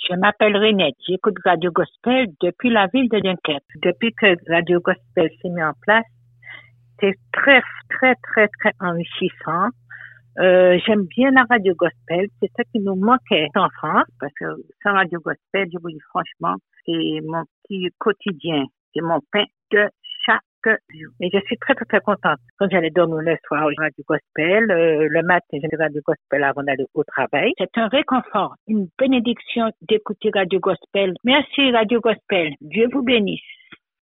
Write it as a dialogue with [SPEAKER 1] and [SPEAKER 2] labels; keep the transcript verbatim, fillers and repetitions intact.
[SPEAKER 1] Je m'appelle Renette, j'écoute Radio Gospel depuis la ville de Dunkerque. Depuis que Radio Gospel s'est mis en place, c'est très, très, très, très enrichissant. Euh, j'aime bien la Radio Gospel, c'est ça qui nous manquait en France, parce que sans Radio Gospel, je vous dis franchement, c'est mon petit quotidien, c'est mon pain de chaque jour. Et je suis très, très, très contente. Quand j'allais dormir le soir, Radio Gospel, euh, le matin, j'ai Radio Gospel avant d'aller au travail. C'est un réconfort, une bénédiction d'écouter Radio Gospel. Merci Radio Gospel. Dieu vous bénisse.